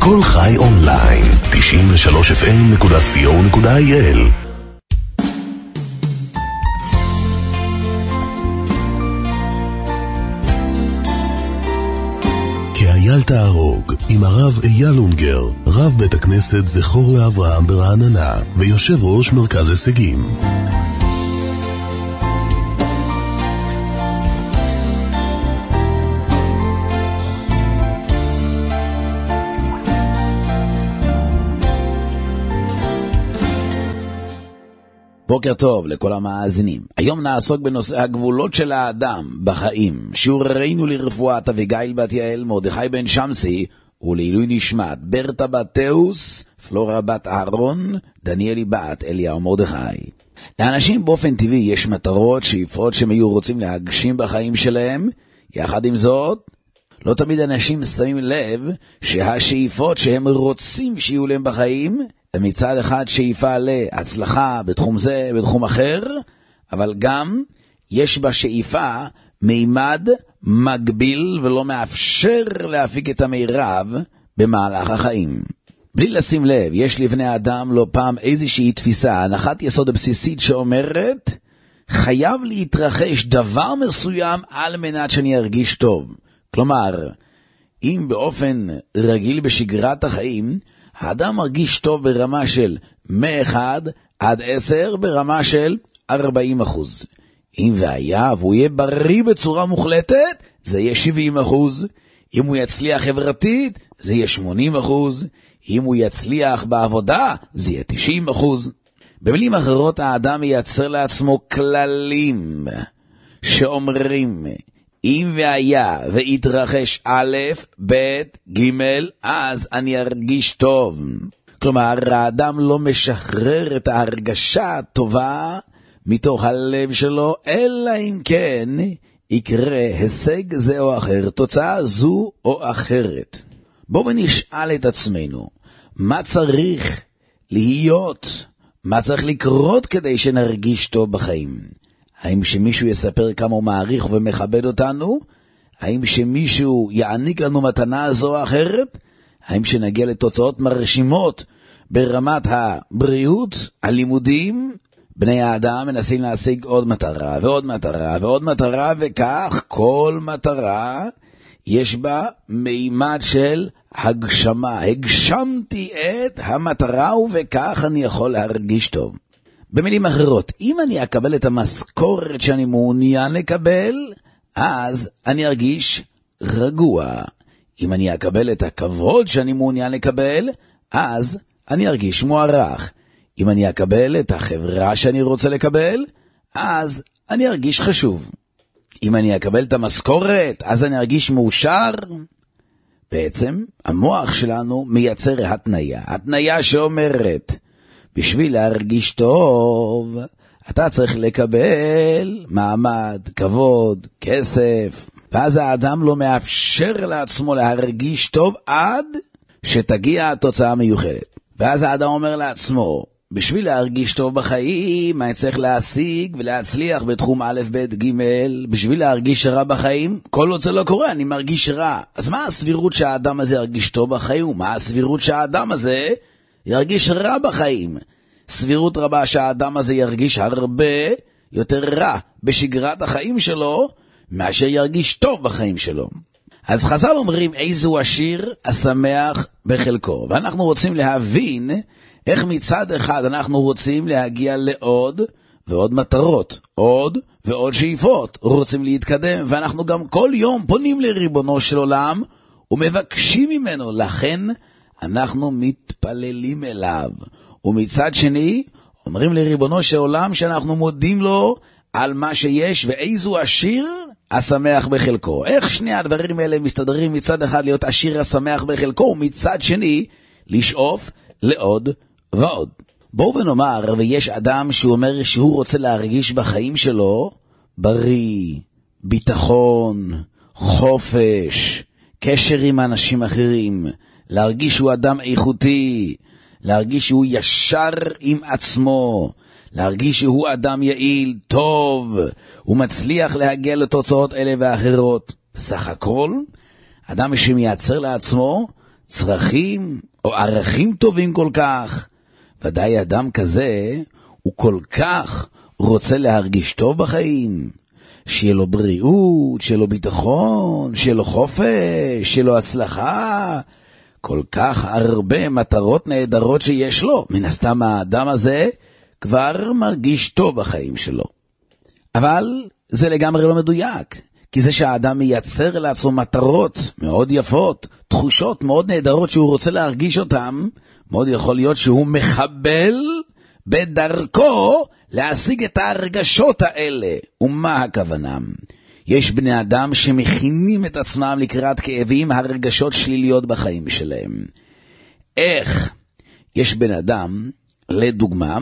כל חי אונליין, 93fm.co.il. כי אייל תהרוג עם הרב אייל אונגר, רב בית הכנסת זכור לאברהם ברעננה ויושב ראש מרכז הישגים. בוקר טוב לכל המאזינים. היום נעסוק בנושא הגבולות של האדם בחיים. שיעורנו לרפואת אביגיל בת יעל, מרדכי בן שמסי, ולעילוי נשמת ברטה בת תאוס, פלורה בת אהרון, דניאלי בת אליהו מרדכי. לאנשים באופן טבעי יש מטרות, שאיפות שהם היו רוצים להגשים בחיים שלהם. יחד עם זאת, לא תמיד אנשים שמים לב שהשאיפות שהם רוצים שיהיו להם בחיים, מצד אחד שאיפה להצלחה בתחום זה, בתחום אחר, אבל גם יש בשאיפה מימד מגביל ולא מאפשר להפיק את המירב במהלך החיים. בלי לשים לב, יש לבני האדם לא פעם איזושהי תפיסה, הנחת יסוד הבסיסית שאומרת, חייב להתרחש דבר מסוים על מנת שאני ארגיש טוב. כלומר, אם באופן רגיל בשגרת החיים, האדם מרגיש טוב ברמה של מ-1 עד 10 ברמה של 40%. אם והיה והוא יהיה בריא בצורה מוחלטת, זה יהיה 70%. אם הוא יצליח חברתית, זה יהיה 80%. אם הוא יצליח בעבודה, זה יהיה 90%. במילים אחרות, האדם מייצר לעצמו כללים שאומרים, אם והיה והתרחש א', ב', ג', אז אני ארגיש טוב. כלומר, האדם לא משחרר את ההרגשה הטובה מתוך הלב שלו, אלא אם כן יקרה הישג זה או אחר, תוצאה זו או אחרת. בואו נשאל את עצמנו, מה צריך להיות? מה צריך לקרות כדי שנרגיש טוב בחיים? האם שמישהו יספר כמה הוא מעריך ומכבד אותנו? האם שמישהו יעניק לנו מתנה זו או אחרת? האם שנגיע לתוצאות מרשימות ברמת הבריאות, הלימודים? בני האדם מנסים להשיג עוד מטרה ועוד מטרה ועוד מטרה, וכך כל מטרה יש בה מימד של הגשמה. הגשמתי את המטרה ובכך אני יכול להרגיש טוב. במילים אחרות, אם אני אקבל את המשכורת שאני מעוניין לקבל, אז אני ארגיש רגוע. אם אני אקבל את הכבוד שאני מעוניין לקבל, אז אני ארגיש מוערך. אם אני אקבל את החברה שאני רוצה לקבל, אז אני ארגיש חשוב. אם אני אקבל את המשכורת, אז אני ארגיש מאושר. בעצם, המוח שלנו מייצר התניה שאומרת, בשביל להרגיש טוב, אתה צריך לקבל מעמד, כבוד, כסף. ואז האדם לא מאפשר לעצמו להרגיש טוב עד שתגיע התוצאה המיוחדת. ואז האדם אומר לעצמו, בשביל להרגיש טוב בחיים, אני צריך להשיג ולהצליח בתחום א', ב', ג'. בשביל להרגיש רע בחיים, כל עוד זה לא קורה, אני מרגיש רע. אז מה הסבירות שהאדם הזה ירגיש טוב בחיים? ומה הסבירות שהאדם הזה ירגיש רע בחיים? סבירות רבה שהאדם הזה ירגיש הרבה יותר רע בשגרת החיים שלו, מאשר ירגיש טוב בחיים שלו. אז חז"ל אומרים, איזו עשיר השמח בחלקו. ואנחנו רוצים להבין איך מצד אחד אנחנו רוצים להגיע לעוד ועוד מטרות, עוד ועוד שאיפות, רוצים להתקדם, ואנחנו גם כל יום פונים לריבונו של עולם ומבקשים ממנו, לכן אנחנו מתפללים אליו. ומצד שני, אומרים לריבונו של עולם שאנחנו מודים לו על מה שיש, ואיזו עשיר השמח בחלקו. איך שני הדברים האלה מסתדרים? מצד אחד להיות עשיר השמח בחלקו, ומצד שני לשאוף לעוד ועוד. בואו ונאמר, ויש אדם שהוא אומר שהוא רוצה להרגיש בחיים שלו בריא, ביטחון, חופש, קשר עם אנשים אחרים, להרגיש שהוא אדם איכותי, להרגיש שהוא ישר עם עצמו, להרגיש שהוא אדם יעיל, טוב, הוא מצליח להגיע לתוצאות אלה ואחרות. בסך הכל, אדם שמייצר לעצמו צרכים או ערכים טובים כל כך. ודאי אדם כזה הוא כל כך רוצה להרגיש טוב בחיים, שיהיה לו בריאות, שיהיה לו ביטחון, שיהיה לו חופש, שיהיה לו הצלחה, כל כך הרבה מטרות נהדרות שיש לו. מן הסתם האדם הזה כבר מרגיש טוב בחיים שלו. אבל זה לגמרי לא מדויק, כי זה שהאדם מייצר לעצמו מטרות מאוד יפות, תחושות מאוד נהדרות שהוא רוצה להרגיש אותם, מאוד יכול להיות שהוא מחבל בדרכו להשיג את ההרגשות האלה. ומה הכוונה? יש בני אדם שמכינים את עצמם לקראת כאבים, הרגשות שליליות בחיים שלהם. איך? יש בן אדם, לדוגמה,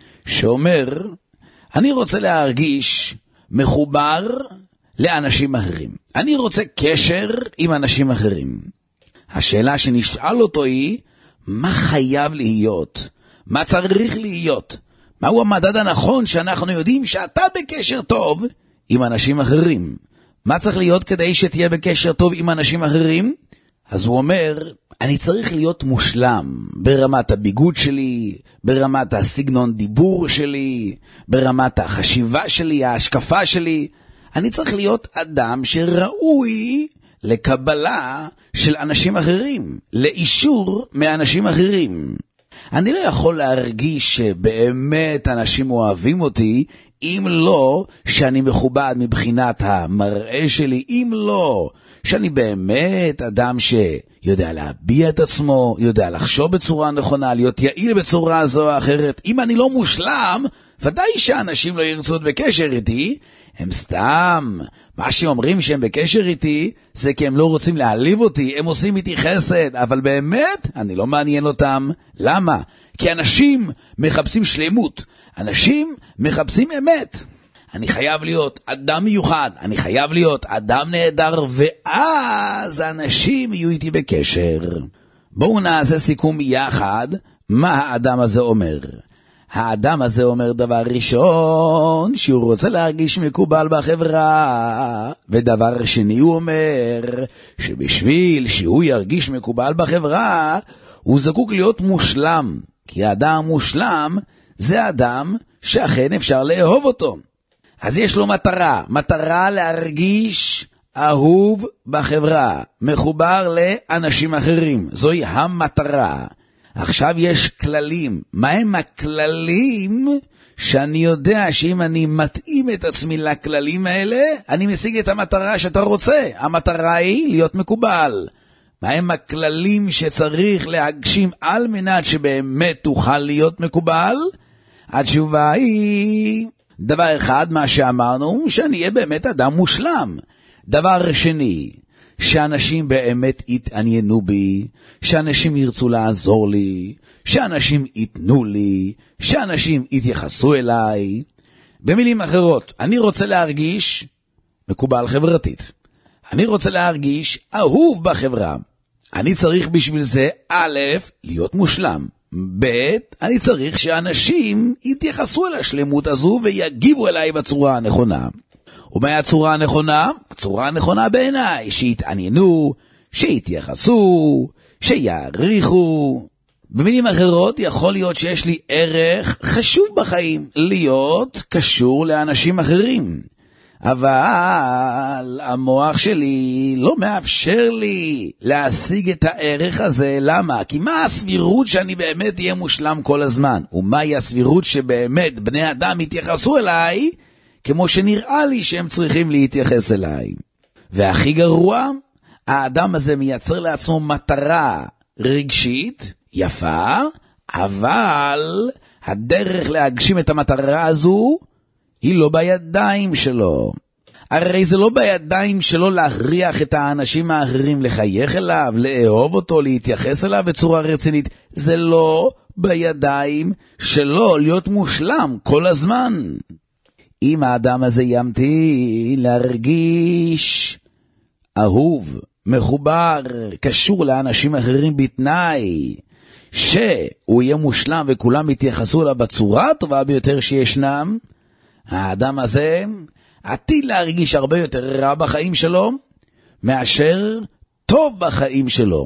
שאומר, אני רוצה להרגיש מחובר לאנשים אחרים. אני רוצה קשר עם אנשים אחרים. השאלה שנשאל אותו היא, מה חייב להיות? מה צריך להיות? מהו המדד הנכון שאנחנו יודעים שאתה בקשר טוב עם אנשים אחרים? מה צריך להיות כדי שתהיה בקשר טוב עם אנשים אחרים? אז הוא אומר, אני צריך להיות מושלם ברמת הביגוד שלי, ברמת הסגנון דיבור שלי, ברמת החשיבה שלי, ההשקפה שלי. אני צריך להיות אדם שראוי לקבלה של אנשים אחרים, לאישור מאנשים אחרים. אני לא יכול להרגיש שבאמת אנשים אוהבים אותי, אם לא שאני מכובד מבחינת המראה שלי, אם לא שאני באמת אדם שיודע להביע את עצמו, יודע לחשוב בצורה נכונה, להיות יעיל בצורה זו או אחרת. אם אני לא מושלם, ודאי שאנשים לא ירצו להיות בקשר איתי. הם סתם, מה שאומרים שהם בקשר איתי, זה כי הם לא רוצים להעליב אותי, הם עושים איתי חסד, אבל באמת, אני לא מעניין אותם. למה? כי אנשים מחפשים שלמות, אנשים מחפשים אמת. אני חייב להיות אדם מיוחד, אני חייב להיות אדם נהדר, ואז אנשים יהיו איתי בקשר. בואו נעשה סיכום יחד, מה האדם הזה אומר. האדם הזה אומר דבר ראשון, שהוא רוצה להרגיש מקובל בחברה, ודבר שני הוא אומר, שבשביל שהוא ירגיש מקובל בחברה, הוא זקוק להיות מושלם, כי האדם מושלם זה אדם שאכן אפשר לאהוב אותו. אז יש לו מטרה להרגיש אהוב בחברה, מחובר לאנשים אחרים, זוהי המטרה. עכשיו יש כללים. מה הם הכללים שאני יודע שאם אני מתאים את עצמי לכללים האלה, אני משיג את המטרה שאתה רוצה? המטרה היא להיות מקובל. מה הם הכללים שצריך להגשים על מנת שבאמת תוכל להיות מקובל? התשובה היא, דבר אחד, מה שאמרנו, שאני אהיה באמת אדם מושלם. דבר שני, שאנשים באמת יתעניינו בי, שאנשים ירצו לעזור לי, שאנשים ייתנו לי, שאנשים יתייחסו אליי. במילים אחרות, אני רוצה להרגיש מקובל חברתית. אני רוצה להרגיש אהוב בחברה. אני צריך בשביל זה, א', להיות מושלם. ב', אני צריך שאנשים יתייחסו אל השלמות הזו ויגיבו אליי בצורה הנכונה. ומהי הצורה הנכונה? הצורה הנכונה בעיניי, שיתעניינו, שיתייחסו, שיעריכו. במילים אחרות, יכול להיות שיש לי ערך חשוב בחיים, להיות קשור לאנשים אחרים. אבל המוח שלי לא מאפשר לי להשיג את הערך הזה. למה? כי מה הסבירות שאני באמת אהיה מושלם כל הזמן? ומהי הסבירות שבאמת בני אדם יתייחסו אליי כמו שנראה לי שהם צריכים להתייחס אליי? והכי גרוע, האדם הזה מייצר לעצמו מטרה רגשית יפה, אבל הדרך להגשים את המטרה הזו היא לא בידיים שלו. הרי זה לא בידיים שלו להכריח את האנשים האחרים לחייך אליו, לאהוב אותו, להתייחס אליו בצורה רצינית. זה לא בידיים שלו להיות מושלם כל הזמן. אם האדם הזה ימתין להרגיש אהוב, מחובר, קשור לאנשים אחרים בתנאי שהוא יהיה מושלם וכולם יתייחסו אליו בצורה הטובה ביותר שישנם, האדם הזה עתיד להרגיש הרבה יותר רע בחיים שלו מאשר טוב בחיים שלו.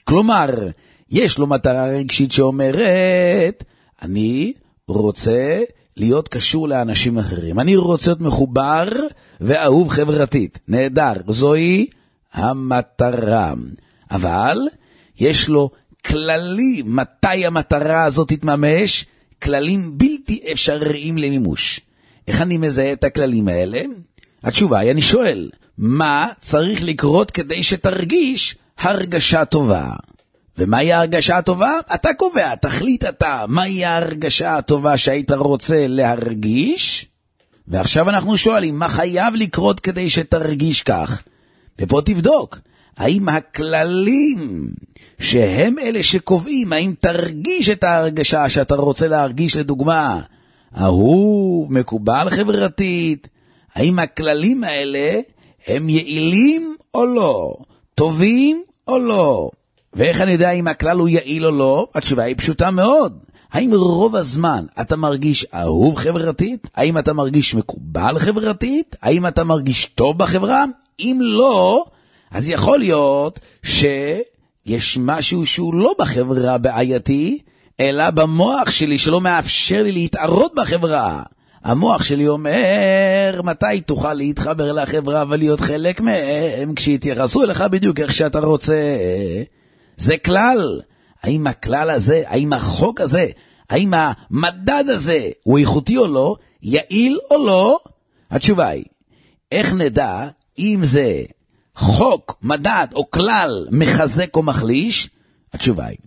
כלומר, יש לו מטרה רגשית שאומרת, אני רוצה להיות קשור לאנשים אחרים. אני רוצה להיות מחובר ואהוב חברתית. נהדר, זוהי המטרה. אבל יש לו כללים, מתי המטרה הזאת תתממש? כללים בלתי אפשריים למימוש. איך אני מזהה את הכללים האלה? התשובה היא, אני שואל, מה צריך לקרות כדי שתרגיש הרגשה טובה? ומהי ההרגשה הטובה? אתה קובע, תחליט אתה, מהי ההרגשה הטובה שהיית רוצה להרגיש? ועכשיו אנחנו שואלים, מה חייב לקרות כדי שתרגיש כך? ופה תבדוק, האם הכללים שהם אלה שקובעים, האם תרגיש את ההרגשה שאתה רוצה להרגיש, לדוגמה, אהוב, מקובל חברתית, האם הכללים האלה הם יעילים או לא, טובים או לא? ואיך אני יודע אם הכלל הוא יעיל או לא? התשובה היא פשוטה מאוד. האם רוב הזמן אתה מרגיש אהוב חברתית? האם אתה מרגיש מקובל חברתית? האם אתה מרגיש טוב בחברה? אם לא, אז יכול להיות שיש משהו שהוא לא בחברה בעייתי, אלא במוח שלי שלא מאפשר לי להתערות בחברה. המוח שלי אומר, מתי תוכל להתחבר לחברה ולהיות חלק מהם, כשיתייחסו אליך בדיוק איך שאתה רוצה. זה כלל. האם הכלל הזה, האם החוק הזה, האם המדד הזה הוא איכותי או לא, יעיל או לא? התשובה היא, איך נדע אם זה חוק, מדד או כלל מחזק או מחליש? התשובה היא,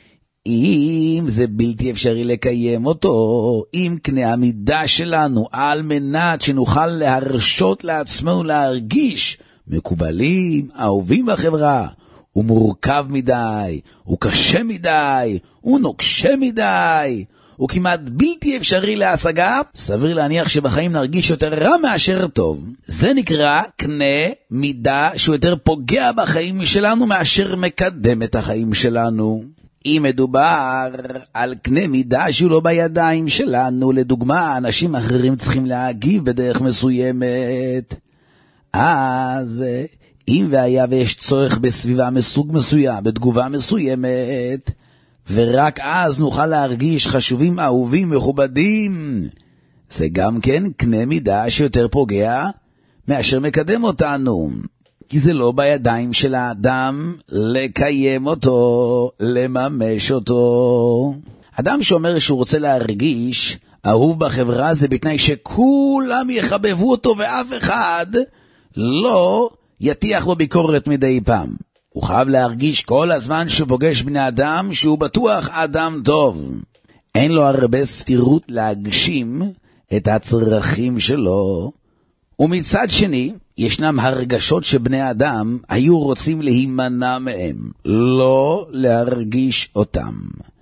אם זה בלתי אפשרי לקיים אותו, אם קנה המידה שלנו על מנת שנוכל להרשות לעצמנו להרגיש מקובלים, אהובים בחברה, הוא מורכב מדי, הוא קשה מדי, הוא נוקשה מדי, הוא כמעט בלתי אפשרי להשגה, סביר להניח שבחיים נרגיש יותר רע מאשר טוב. זה נקרא קנה מידה שהוא יותר פוגע בחיים שלנו מאשר מקדם את החיים שלנו. אם מדובר על קנה מידה שהוא לא בידיים שלנו, לדוגמה, אנשים אחרים צריכים להגיב בדרך מסוימת, אז אם והיה ויש צורך בסביבה מסוג מסוים, בתגובה מסוימת, ורק אז נוכל להרגיש חשובים, אהובים, מכובדים, זה גם כן קנה מידה שיותר פוגע מאשר מקדם אותנו. כי זה לא בידיים של האדם לקיים אותו, לממש אותו. אדם שאומר שהוא רוצה להרגיש אהוב בחברה, זה בתנאי שכולם יחבבו אותו ואף אחד לא יתיח בו ביקורת מדי פעם. הוא חייב להרגיש כל הזמן שהוא פוגש בני אדם שהוא בטוח אדם טוב. אין לו הרבה ספירות להגשים את הצרכים שלו. ומצד שני, ישנם הרגשות שבני אדם היו רוצים להימנע מהם, לא להרגיש אותם.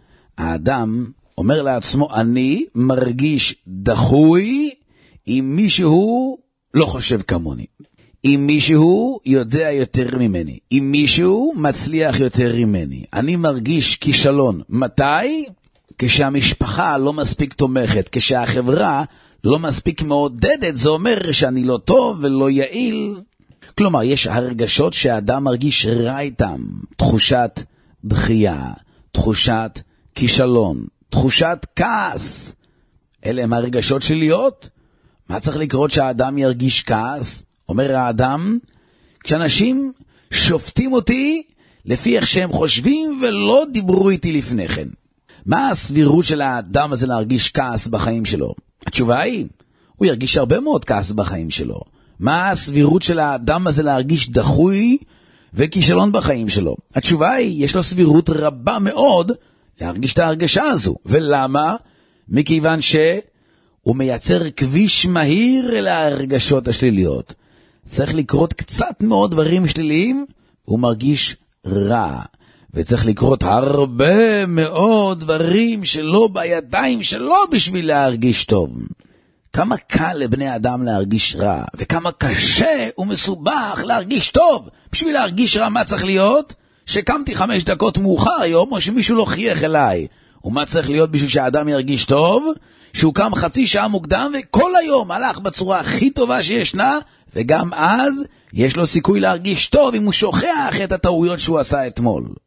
האדם אומר לעצמו, אני מרגיש דחוי אם מישהו לא חושב כמוני. אם מישהו יודע יותר ממני, אם מישהו מצליח יותר ממני. אני מרגיש כישלון. מתי? כשהמשפחה לא מספיק תומכת, כשהחברה לא מספיק מעודדת, זה אומר שאני לא טוב ולא יעיל. כלומר, יש הרגשות שהאדם מרגיש רע איתם. תחושת דחייה, תחושת כישלון, תחושת כעס. אלה הם הרגשות של להיות. מה צריך לקרות שהאדם ירגיש כעס? אומר האדם, כשאנשים שופטים אותי לפי איך שהם חושבים ולא דיברו איתי לפני כן. מה הסבירות של האדם הזה להרגיש כעס בחיים שלו? התשובה היא, הוא ירגיש הרבה מאוד כעס בחיים שלו. מה הסבירות של האדם הזה להרגיש דחוי וכישלון בחיים שלו? התשובה היא, יש לו סבירות רבה מאוד להרגיש את ההרגשה הזו. ולמה? מכיוון שהוא מייצר כביש מהיר אל ההרגשות השליליות. צריך לקרות קצת מאוד דברים שליליים, הוא מרגיש רע. וצריך לקרות הרבה מאוד דברים שלא בידיים שלו בשביל להרגיש טוב. כמה קל לבני אדם להרגיש רע, וכמה קשה ומסובך להרגיש טוב. בשביל להרגיש רע מה צריך להיות? שקמתי 5 דקות מאוחר היום, או שמישהו לא חייך אליי. ומה צריך להיות בשביל שהאדם ירגיש טוב? שהוא קם חצי שעה מוקדם, וכל היום הלך בצורה הכי טובה שישנה, וגם אז יש לו סיכוי להרגיש טוב אם הוא שוכח את הטעויות שהוא עשה אתמול.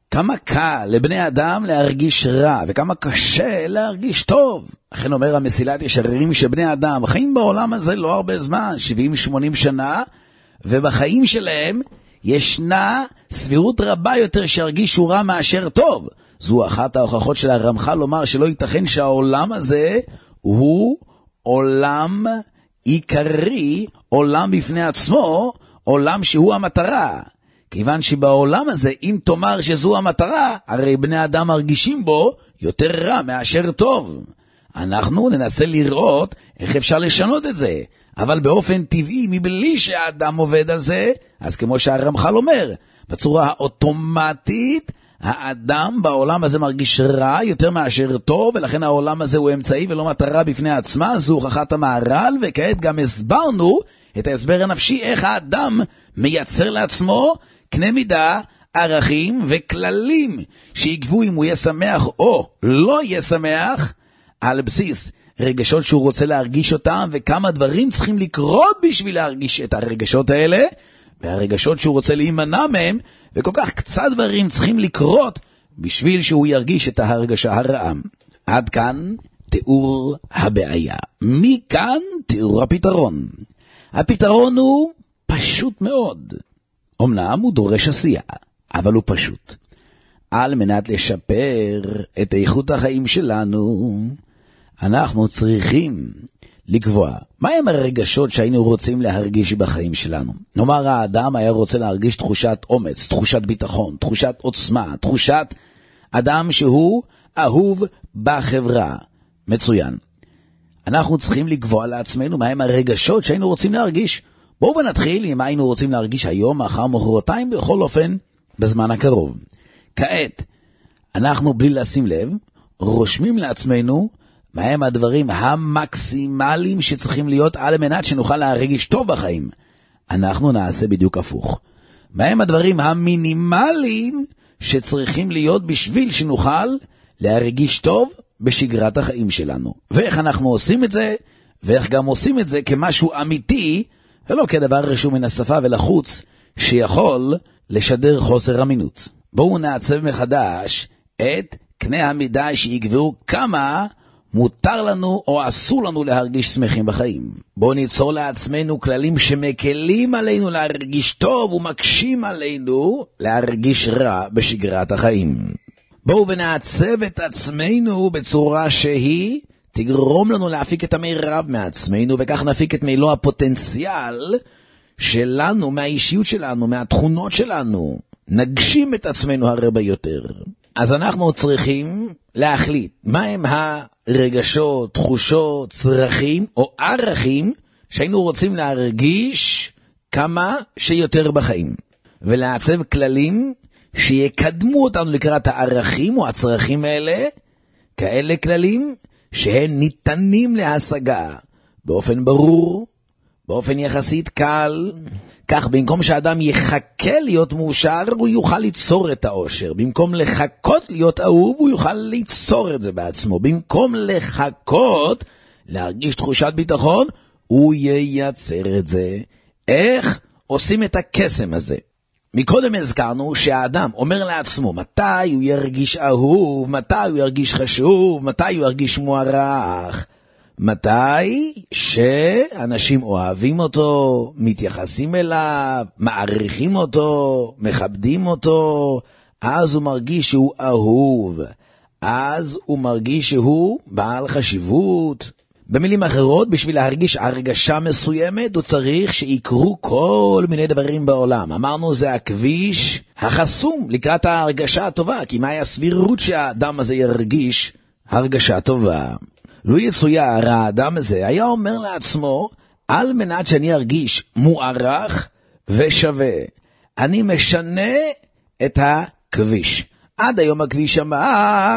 כמה קל לבני אדם להרגיש רע, וכמה קשה להרגיש טוב. לכן אומר המסילת ישרים שבני אדם חיים בעולם הזה לא הרבה זמן, 70-80 שנה, ובחיים שלהם ישנה סבירות רבה יותר שירגישו רע מאשר טוב. זו אחת ההוכחות של הרמח"ל לומר שלא ייתכן שהעולם הזה הוא עולם עיקרי, עולם בפני עצמו, עולם שהוא המטרה. כיוון שבעולם הזה, אם תאמר שזו המטרה, הרי בני אדם מרגישים בו יותר רע מאשר טוב. אנחנו ננסה לראות איך אפשר לשנות את זה, אבל באופן טבעי, מבלי שהאדם עובד על זה, אז כמו שהרמח"ל אומר, בצורה האוטומטית, האדם בעולם הזה מרגיש רע יותר מאשר טוב, ולכן העולם הזה הוא אמצעי ולא מטרה בפני עצמה. זו הוכחת המהר"ל, וכעת גם הסברנו את ההסבר הנפשי, איך האדם מייצר לעצמו קנה מידה, ערכים וכללים שיגבו אם הוא יהיה שמח או לא יהיה שמח, על בסיס רגשות שהוא רוצה להרגיש אותם, וכמה דברים צריכים לקרות בשביל להרגיש את הרגשות האלה, והרגשות שהוא רוצה להימנע מהם, וכל כך קצת דברים צריכים לקרות בשביל שהוא ירגיש את ההרגשה הרעה. עד כאן תיאור הבעיה. מכאן תיאור הפתרון. הפתרון הוא פשוט מאוד. אמנם הוא דורש עשייה, אבל הוא פשוט. על מנת לשפר את איכות החיים שלנו, אנחנו צריכים לקבוע מהם הרגשות שהיינו רוצים להרגיש בחיים שלנו. נאמר, האדם היה רוצה להרגיש תחושת אומץ, תחושת ביטחון, תחושת עוצמה, תחושת אדם שהוא אהוב בחברה. מצוין. אנחנו צריכים לקבוע לעצמנו מהם הרגשות שהיינו רוצים להרגיש. בואו נתחיל עם מה היינו רוצים להרגיש היום, מחר, מחרתיים, בכל אופן, בזמן הקרוב. כעת, אנחנו בלי לשים לב, רושמים לעצמנו מהם הדברים המקסימליים שצריכים להיות על מנת שנוכל להרגיש טוב בחיים. אנחנו נעשה בדיוק הפוך. מהם הדברים המינימליים שצריכים להיות בשביל שנוכל להרגיש טוב בשגרת החיים שלנו. ואיך אנחנו עושים את זה, ואיך גם עושים את זה כמשהו אמיתי, ולא כדבר רשום מן השפה ולחוץ, שיכול לשדר חוסר אמינות. בואו נעצב מחדש את קנה המידה שיגברו כמה מותר לנו או אסור לנו להרגיש שמחים בחיים. בואו ניצור לעצמנו כללים שמקלים עלינו להרגיש טוב ומקשים עלינו להרגיש רע בשגרת החיים. בואו ונעצב את עצמנו בצורה שהיא תגרום לנו להפיק את המרב מעצמנו, וכך נפיק את מלוא הפוטנציאל שלנו, מהאישיות שלנו, מהתכונות שלנו. נגשים את עצמנו הרבה יותר. אז אנחנו צריכים להחליט מהם הרגשות, תחושות, צרכים או ערכים שהיינו רוצים להרגיש כמה שיותר בחיים. ולעצב כללים שיקדמו אותנו לקראת הערכים או הצרכים האלה, כאלה כללים שהם ניתנים להשגה באופן ברור, באופן יחסית קל. כך במקום שהאדם יחכה להיות מאושר, הוא יוכל ליצור את האושר. במקום לחכות להיות אהוב, הוא יוכל ליצור את זה בעצמו. במקום לחכות להרגיש תחושת ביטחון, הוא ייצר את זה. איך עושים את הקסם הזה? מקודם הזכרנו שהאדם אומר לעצמו מתי הוא ירגיש אהוב, מתי הוא ירגיש חשוב, מתי הוא ירגיש מוערך. מתי שאנשים אוהבים אותו, מתייחסים אליו, מעריכים אותו, מכבדים אותו, אז הוא מרגיש שהוא אהוב, אז הוא מרגיש שהוא בעל חשיבות. במילים אחרות, בשביל להרגיש הרגשה מסוימת, הוא צריך שיקרו כל מיני דברים בעולם. אמרנו, זה הכביש החסום לקראת ההרגשה הטובה, כי מהי הסבירות שהאדם הזה ירגיש הרגשה טובה? לו יצויר, האדם הזה היה אומר לעצמו, על מנת שאני ארגיש מוערך ושווה, אני משנה את הכביש. עד היום הכביש אמר,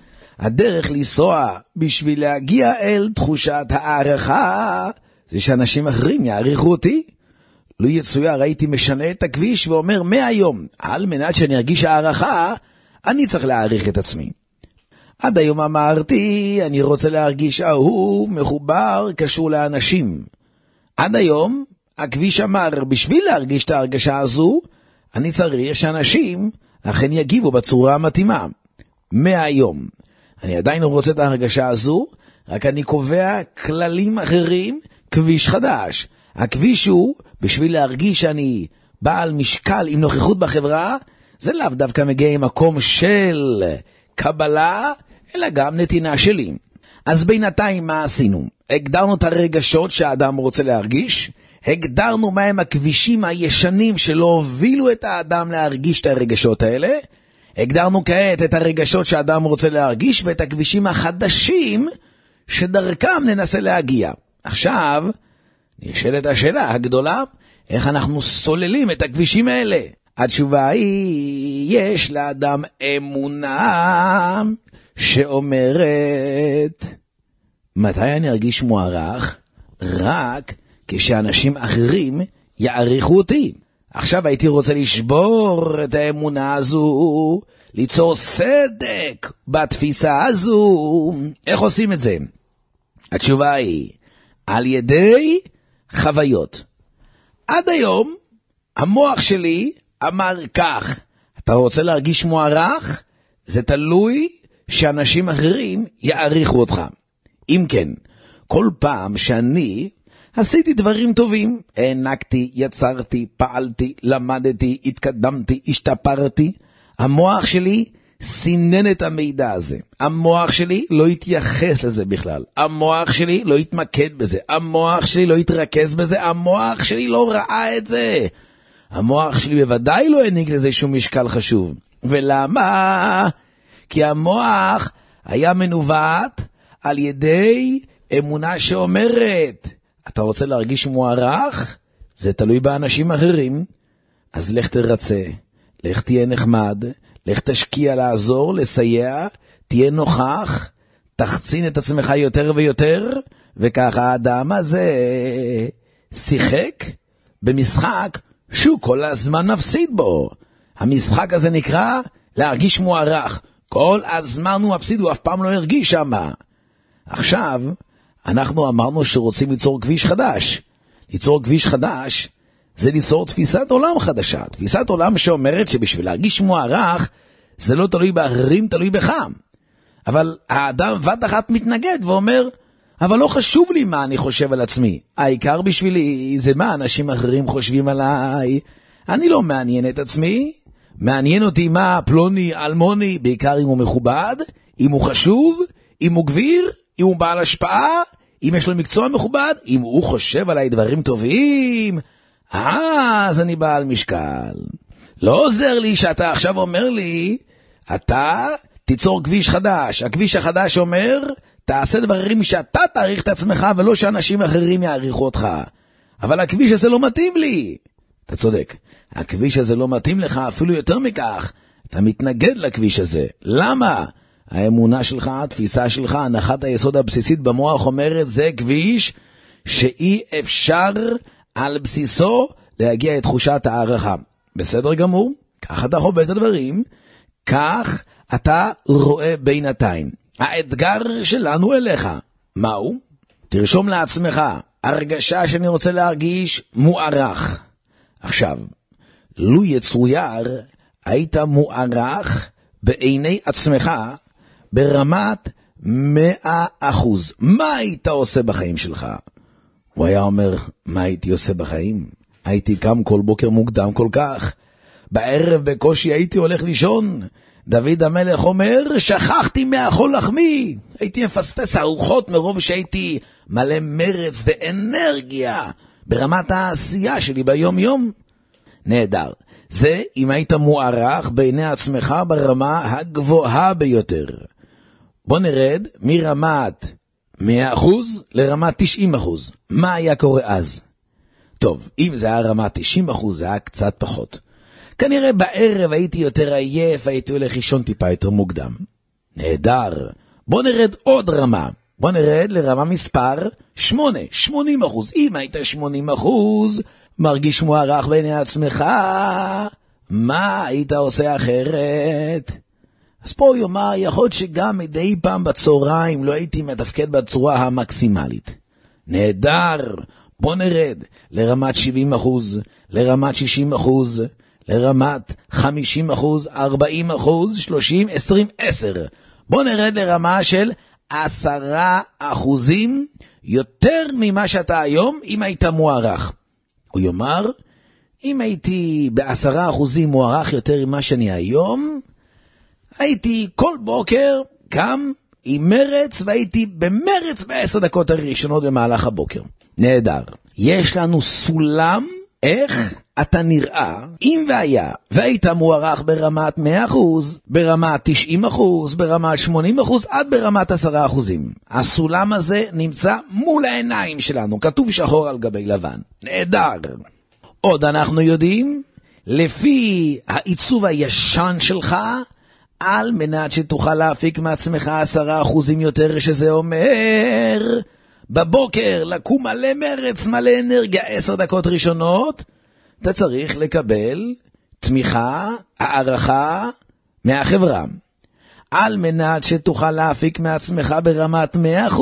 הדרך לנסוע בשביל להגיע אל תחושת הערכה, זה שאנשים אחרים יעריכו אותי. לו יצויר, הייתי משנה את הכביש ואומר, מהיום, על מנת שאני ארגיש הערכה, אני צריך להעריך את עצמי. עד היום אמרתי, אני רוצה להרגיש אהוב, מחובר, קשור לאנשים. עד היום, הכביש אמר, בשביל להרגיש את ההרגשה הזו, אני צריך שאנשים אכן יגיבו בצורה המתאימה. מהיום, אני עדיין רוצה את ההרגשה הזו, רק אני קובע כללים אחרים, כביש חדש. הכביש הוא, בשביל להרגיש שאני בעל משקל עם נוכחות בחברה, זה לאו דווקא מגיע עם מקום של קבלה, אלא גם נתינה שלי. אז בינתיים מה עשינו? הגדרנו את הרגשות שהאדם רוצה להרגיש, הגדרנו מהם הכבישים הישנים שלא הובילו את האדם להרגיש את הרגשות האלה, הגדרנו כעת את הרגשות שהאדם רוצה להרגיש ואת הכבישים החדשים שדרכם ננסה להגיע. עכשיו נשאלת השאלה הגדולה, איך אנחנו סוללים את הכבישים האלה? התשובה היא, יש לאדם אמונה שאומרת, מתי אני ארגיש מוערך? רק כשאנשים אחרים יעריכו אותי. עכשיו הייתי רוצה לשבור את האמונה הזו, ליצור סדק בתפיסה הזו. איך עושים את זה? התשובה היא, על ידי חוויות. עד היום, המוח שלי אמר כך, אתה רוצה להרגיש מוערך? זה תלוי שאנשים אחרים יעריכו אותך. אם כן, כל פעם שאני עשיתי דברים טובים, הענקתי, יצרתי, פעלתי, למדתי, התקדמתי, השתפרתי, המוח שלי סינן את המידע הזה. המוח שלי לא התייחס לזה בכלל. המוח שלי לא התמקד בזה. המוח שלי לא התרכז בזה. המוח שלי לא ראה את זה. המוח שלי בוודאי לא העניק לזה שום משקל חשוב. ולמה? כי המוח היה מנווט על ידי אמונה שאומרת, אתה רוצה להרגיש מוערך? זה תלוי באנשים אחרים. אז לך תרצה, לך תהיה נחמד, לך תשקיע לעזור, לסייע, תהיה נוכח, תחצין את עצמך יותר ויותר, וככה האדם הזה שיחק במשחק שהוא כל הזמן מפסיד בו. המשחק הזה נקרא להרגיש מוערך. כל הזמן הוא מפסיד, הוא אף פעם לא הרגיש שם. עכשיו, אנחנו אמרנו שרוצים ליצור כביש חדש. ליצור כביש חדש זה ליצור תפיסת עולם חדשה. תפיסת עולם שאומרת שבשביל להרגיש מוערך, זה לא תלוי באחרים, תלוי בך. אבל האדם בת אחת מתנגד ואומר, אבל לא חשוב לי מה אני חושב על עצמי. העיקר בשבילי זה מה אנשים אחרים חושבים עליי. אני לא מעניין את עצמי. מעניין אותי מה פלוני, אלמוני, בעיקר אם הוא מכובד, אם הוא חשוב, אם הוא גביר, אם הוא בעל השפעה, אם יש לו מקצוע מכובד, אם הוא חושב עליי דברים טובים, אז אני בעל משקל. לא עוזר לי שאתה עכשיו אומר לי, אתה תיצור כביש חדש. הכביש החדש אומר, תעשה דברים שאתה תעריך את עצמך ולא שאנשים אחרים יעריכו אותך. אבל הכביש הזה לא מתאים לי. אתה צודק. הכביש הזה לא מתאים לך, אפילו יותר מכך. אתה מתנגד לכביש הזה. למה? האמונה שלך, התפיסה שלך, הנחת היסוד הבסיסית במוח אומרת, זה כביש שאי אפשר על בסיסו להגיע את תחושת הערכה. בסדר גמור? כך אתה חווה את הדברים, כך אתה רואה בינתיים. האתגר שלנו אליך, מהו? תרשום לעצמך, הרגשה שאני רוצה להרגיש מוערך. עכשיו, לו יצויר, היית מוערך בעיני עצמך ברמת 100%. מה היית עושה בחיים שלך? הוא היה אומר, מה הייתי עושה בחיים? הייתי קם כל בוקר מוקדם כל כך. בערב בקושי הייתי הולך לישון. דוד המלך אומר, שכחתי מאכול לחמי. הייתי מפספס ארוחות מרוב שהייתי מלא מרץ ואנרגיה ברמת העשייה שלי ביום יום. נהדר. זה אם היית מוערך בעיני עצמך ברמה הגבוהה ביותר. בוא נרד מרמת 100% לרמת 90%. מה היה קורה אז? טוב, אם זה היה רמת 90%, זה היה קצת פחות. כנראה בערב הייתי יותר עייף, הייתי הולך לישון טיפה יותר מוקדם. נהדר. בוא נרד עוד רמה. בוא נרד לרמה מספר 8, 80%. אם היית 80%, מרגיש מוערך בעיני עצמך, מה היית עושה אחרת? אז פה הוא יאמר, יכול להיות שגם מדי פעם בצהריים לא הייתי מתפקד בצורה המקסימלית. נהדר, בוא נרד לרמת 70%, לרמת 60%, לרמת 50%, 40%, 30, 20, 10. בוא נרד לרמה של 10% יותר ממה שאתה היום, אם היית מוערך. הוא יאמר, אם הייתי ב10% מוערך יותר ממה שאני היום, הייתי כל בוקר קם עם מרץ, והייתי במרץ ב10 דקות הראשונות במהלך הבוקר. נהדר. יש לנו סולם איך אתה נראה, אם והיה, והיית מוערך ברמת 100%, ברמת 90%, ברמת 80%, עד ברמת 10%. הסולם הזה נמצא מול העיניים שלנו, כתוב שחור על גבי לבן. נהדר. עוד אנחנו יודעים, לפי העיצוב הישן שלך, על מנת שתוכל להפיק מעצמך 10% יותר, שזה אומר, בבוקר לקום מלא מרץ, מלא אנרגיה, 10 דקות ראשונות, אתה צריך לקבל תמיכה, הערכה מהחברה. על מנת שתוכל להפיק מעצמך ברמת 100%,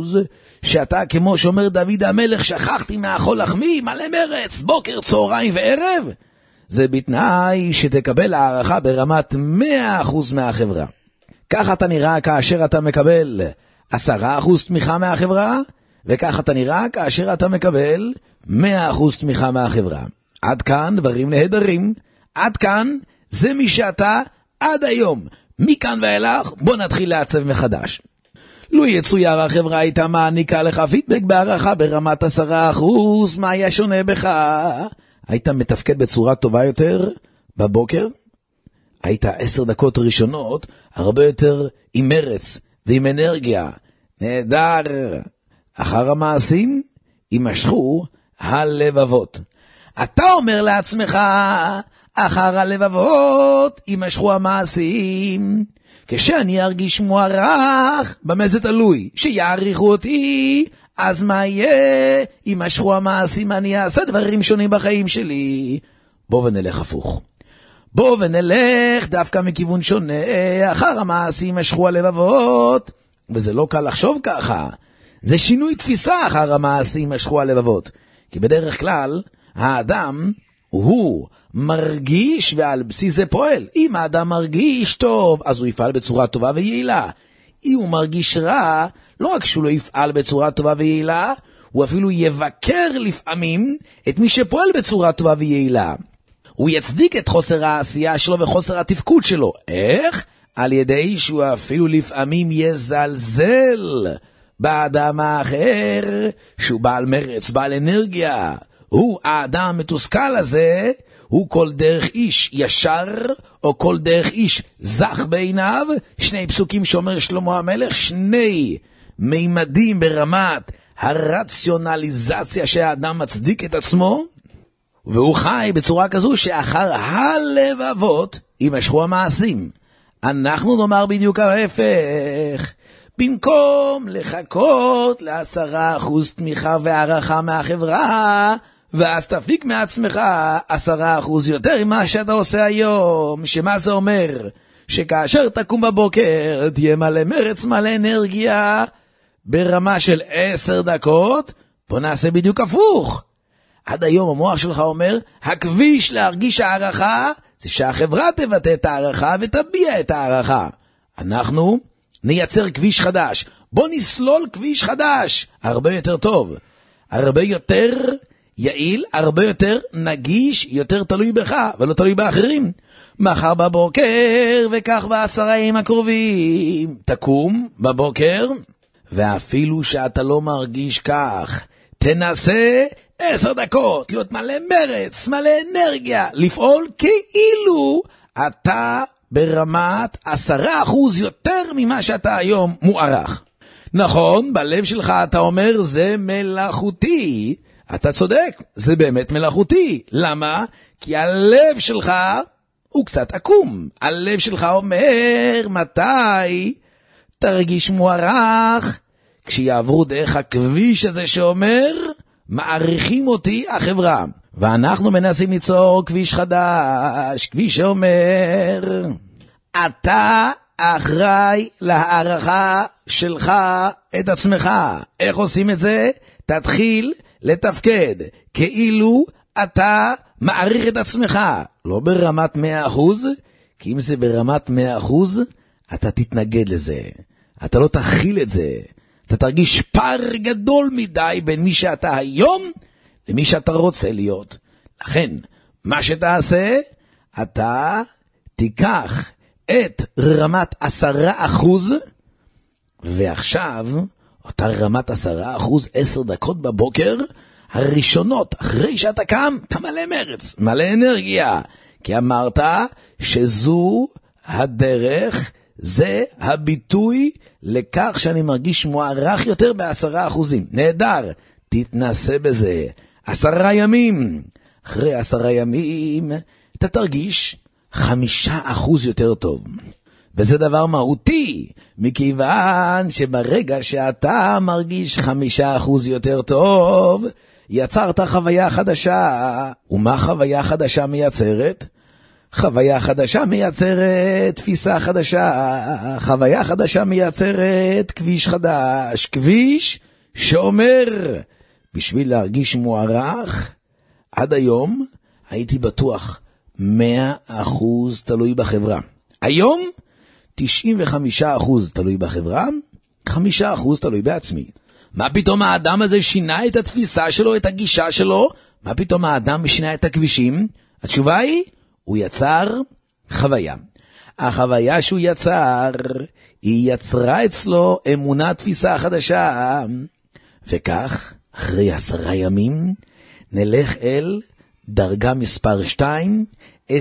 שאתה כמו שאומר דוד המלך, שכחתי מהחול לחמי, מלא מרץ, בוקר, צהריים וערב, זה בתנאי שתקבל הערכה ברמת 100% מהחברה. ככה אתה נראה כאשר אתה מקבל 10% תמיכה מהחברה, וככה אתה נראה כאשר אתה מקבל 100% תמיכה מהחברה. עד כאן דברים נהדרים, עד כאן זה מי שאתה עד היום. מכאן ואילך בוא נתחיל לעצב מחדש. לו יצויר החברה הייתה מעניקה לך פידבק בהערכה ברמת 10%, מה היה שונה בך? היית מתפקד בצורה טובה יותר בבוקר? היית 10 דקות ראשונות הרבה יותר עם מרץ ועם אנרגיה. נהדר. אחר המעשים יימשכו הלבבות. אתה אומר לעצמך, אחר הלבבות יימשכו המעשים. כשאני ארגיש מוערך, במה זה תלוי? שיעריכו אותי, אז מה יהיה? יימשכו המעשים, אני אעשה דברים שונים בחיים שלי. בוא ונלך הפוך. בוא ונלך דווקא מכיוון שונה, אחר המעשים יימשכו הלבבות. וזה לא קל לחשוב ככה. זה שינוי תפיסה, אחר המעשים יימשכו הלבבות. כי בדרך כלל, האדם הוא מרגיש ועל בסיס זה פועל. אם האדם מרגיש טוב, אז הוא יפעל בצורה טובה ויעילה. אם הוא מרגיש רע, לא רק שהוא לא יפעל בצורה טובה ויעילה, הוא אפילו יבקר לפעמים את מי שפועל בצורה טובה ויעילה. הוא יצדיק את חוסר העשייה שלו וחוסר התפקוד שלו. איך? על ידי שהוא אפילו לפעמים יזלזל באדם האחר, שהוא בעל מרץ, בעל אנרגיה. הוא האדם המתוסכל הזה, הוא כל דרך איש ישר, או כל דרך איש זך בעיניו. שני פסוקים שאומר שלמה המלך, שני מימדים ברמת הרציונליזציה שהאדם מצדיק את עצמו, והוא חי בצורה כזו שאחר הלבבות יימשכו המעשים. אנחנו נאמר בדיוק ההפך. במקום לחכות ל10% תמיכה והערכה מהחברה, ואז תפיק מעצמך 10% יותר ממה שאתה עושה היום. שמה זה אומר? שכאשר תקום בבוקר תהיה מלא מרץ, מלא אנרגיה, ברמה של 10 דקות, בוא נעשה בדיוק הפוך. עד היום המוח שלך אומר, הכביש להרגיש הערכה, זה שהחברה תבטא את הערכה ותביע את הערכה. אנחנו נייצר כביש חדש. בוא נסלול כביש חדש. הרבה יותר טוב. הרבה יותר יעיל, הרבה יותר נגיש, יותר תלוי בך ולא תלוי באחרים. מחר בבוקר וכך ב10 ימים הקרובים. תקום בבוקר, ואפילו שאתה לא מרגיש כך, תנסה 10 דקות, להיות מלא מרץ, מלא אנרגיה, לפעול כאילו אתה ברמת 10% יותר ממה שאתה היום מוערך. נכון, בלב שלך אתה אומר זה מלאכותי. אתה צודק, זה באמת מלאכותי. למה? כי הלב שלך הוא קצת עקום. הלב שלך אומר מתי תרגיש מוערך? כשיעברו דרך הכביש הזה שאומר מעריכים אותי החברה. ואנחנו מנסים ליצור כביש חדש, כביש שאומר אתה אחראי להערכה שלך את עצמך. איך עושים את זה? תתחיל לתפקד כאילו אתה מעריך את עצמך, לא ברמת 100%, כי אם זה ברמת 100%, אתה תתנגד לזה, אתה לא תכיל את זה, אתה תרגיש פער גדול מדי בין מי שאתה היום למי שאתה רוצה להיות. לכן, מה שתעשה, אתה תיקח את רמת 10%, ועכשיו, אותה רמת 10%, 10 דקות בבוקר, הראשונות, אחרי שאתה קם, אתה מלא מרץ, מלא אנרגיה, כי אמרת שזו הדרך, זה הביטוי לכך שאני מרגיש מוערך יותר ב10%. נהדר, תתנסה בזה. 10 ימים. אחרי 10 ימים, אתה תרגיש 5% יותר טוב. וזה דבר מהותי, מכיוון שברגע שאתה מרגיש 5% יותר טוב, יצרת חוויה חדשה. ומה חוויה חדשה מייצרת? חוויה חדשה מייצרת תפיסה חדשה, חוויה חדשה מייצרת כביש חדש, כביש שאומר, בשביל להרגיש מוערך, עד היום הייתי בטוח 100% תלוי בחברה. היום 95% תלוי בחברה, 5% תלוי בעצמי. מה פתאום האדם הזה שינה את התפיסה שלו, את הגישה שלו? מה פתאום האדם שינה את הכבישים? התשובה היא, הוא יצר חוויה. החוויה שהוא יצר, היא יצרה אצלו אמונה, תפיסה חדשה. וכך, אחרי 10 ימים, נלך אל דרגה מספר 2, 20%.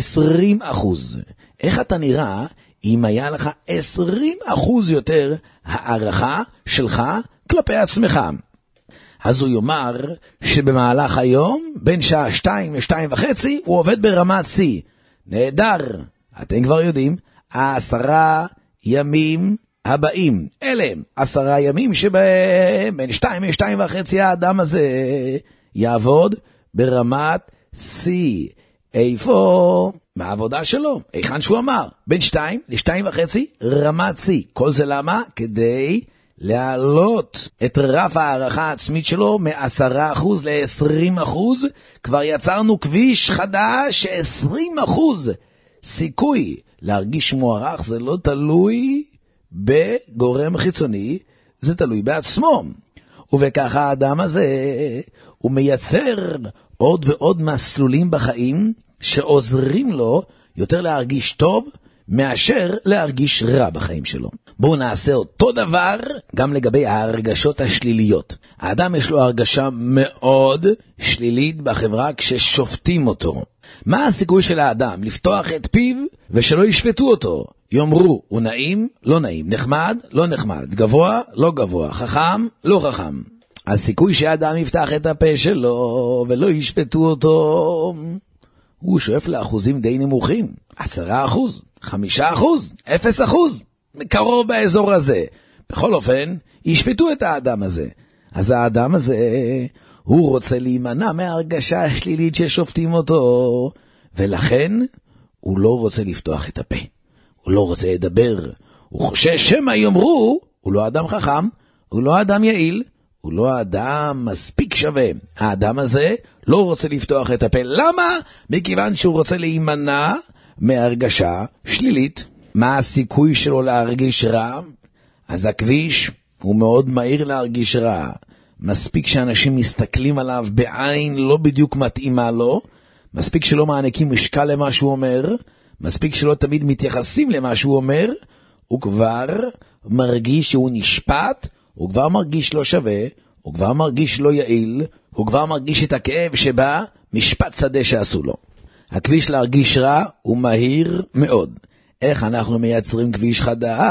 איך אתה נראה אם היה לך 20% יותר הערכה שלך כלפי עצמך? אז הוא יאמר שבמהלך היום, בין שעה 2 ל-2:30, הוא עובד ברמת C. נהדר, אתם כבר יודעים, 10 ימים הבאים, אלה הם 10 ימים שבהם בין 2 ל-2:30 האדם הזה יעבוד ברמת C. איפה? מהעבודה שלו, היכן שהוא אמר, בין 2 ל-2:30 רמת C. כל זה למה? כדי להעלות את רף הערכה העצמית שלו מ10% ל-20%. כבר יצרנו כביש חדש, 20% סיכוי להרגיש מוערך. זה לא תלוי בגורם חיצוני, זה תלוי בעצמו. ובככה האדם הזה הוא מייצר עוד ועוד מסלולים בחיים שעוזרים לו יותר להרגיש טוב מאשר להרגיש רע בחיים שלו. בואו נעשה אותו דבר גם לגבי ההרגשות השליליות. האדם יש לו הרגשה מאוד שלילית בחברה כששופטים אותו. מה הסיכוי של האדם? לפתוח את פיו ושלא ישפטו אותו. יאמרו, הוא נעים, לא נעים, נחמד, לא נחמד, גבוה, לא גבוה, חכם, לא חכם. הסיכוי שהאדם יפתח את הפה שלו ולא ישפטו אותו, הוא שואף לאחוזים די נמוכים. 10%, 5%, 0%, קרוב באזור הזה. בכל אופן, ישפטו את האדם הזה. אז האדם הזה, הוא רוצה להימנע מההרגשה השלילית ששופטים אותו, ולכן הוא לא רוצה לפתוח את הפה. הוא לא רוצה לדבר. הוא חושש שמה יאמרו, הוא לא אדם חכם, הוא לא אדם יעיל, הוא לא אדם מספיק שווה. האדם הזה לא רוצה לפתוח את הפה. למה? מכיוון שהוא רוצה להימנע מהרגשה שלילית. מה הסיכוי שלו להרגיש רע? אז הכביש הוא מאוד מהיר להרגיש רע. מספיק שאנשים מסתכלים עליו בעין לא בדיוק מתאימה לו, מספיק שלא מעניקים משקל למה שהוא אומר, מספיק שלא תמיד מתייחסים למה שהוא אומר, הוא כבר מרגיש שהוא נשפט, הוא כבר מרגיש לא שווה, הוא כבר מרגיש לא יעיל, הוא כבר מרגיש את הכאב שבא משפט שדה שעשו לו. הכביש להרגיש רע הוא מהיר מאוד. איך אנחנו מייצרים כביש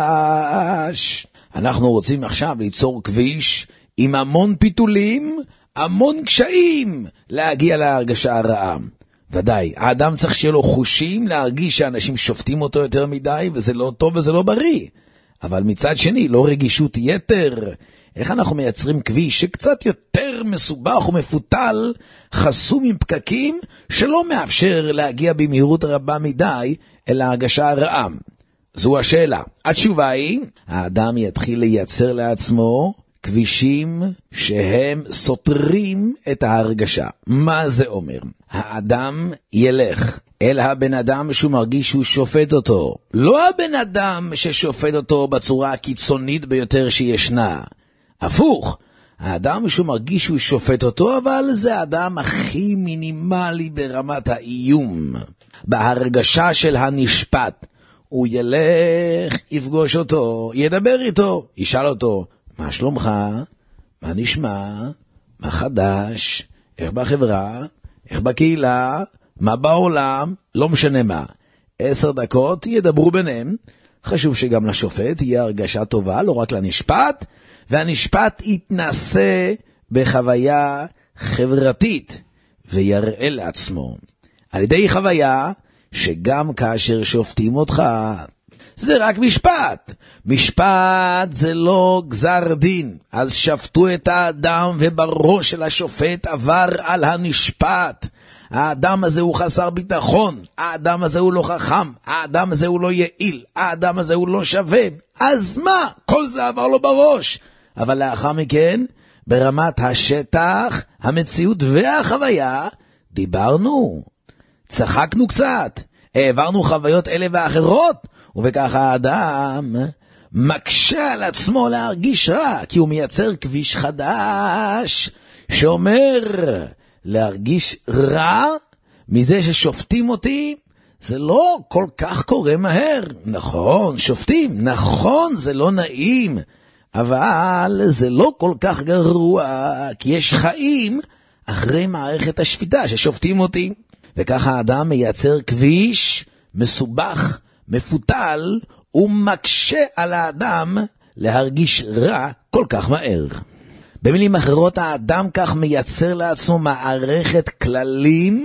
חדש? אנחנו רוצים עכשיו ליצור כביש עם המון פיתולים, המון קשיים להגיע להרגשה הרעה. ודאי, האדם צריך שיהיה לו חושים להרגיש שאנשים שופטים אותו יותר מדי, וזה לא טוב וזה לא בריא. אבל מצד שני, לא רגישות יתר. איך אנחנו מייצרים כביש שקצת יותר מסובך ומפותל, חסום עם פקקים, שלא מאפשר להגיע במהירות רבה מדי אל ההרגשה הרעה? זו השאלה. התשובה היא, האדם יתחיל לייצר לעצמו כבישים שהם סותרים את ההרגשה. מה זה אומר? האדם ילך אל הבן אדם שהוא מרגיש שהוא שופט אותו. לא הבן אדם ששופט אותו בצורה הקיצונית ביותר שישנה. הפוך, האדם שהוא מרגיש שהוא שופט אותו, אבל זה האדם הכי מינימלי ברמת האיום. בהרגשה של הנשפט. הוא ילך, יפגוש אותו, ידבר איתו, ישאל אותו, מה שלומך? מה נשמע? מה חדש? איך בחברה? איך בקהילה? מה בעולם? לא משנה מה. 10 דקות ידברו ביניהם. חשוב שגם לשופט יהיה הרגשה טובה, לא רק לנשפט, והנשפט יתנסה בחוויה חברתית, ויראה לעצמו. על ידי חוויה שגם כאשר שופטים אותך, זה רק משפט. משפט זה לא גזר דין. אז שפטו את האדם ובראש של השופט עבר על הנשפט. האדם הזה הוא חסר ביטחון, האדם הזה הוא לא חכם, האדם הזה הוא לא יעיל, האדם הזה הוא לא שווה. אז מה? כל זה עבר לו בראש. אבל לאחר מכן, ברמת השטח, המציאות והחוויה, דיברנו, צחקנו קצת, העברנו חוויות אלה ואחרות, ובכך האדם מקשה על עצמו להרגיש רע, כי הוא מייצר כביש חדש שאומר להרגיש רע מזה ששופטים אותי. זה לא כל כך קורה מהר. נכון, שופטים, נכון, זה לא נעים, אבל זה לא כל כך גרוע, כי יש חיים אחרי מערכת השפיטה ששופטים אותי. וככה האדם מייצר כביש מסובך, מפותל, ומקשה על האדם להרגיש רע כל כך מהר. במילים אחרות, האדם כך מייצר לעצמו מערכת כללים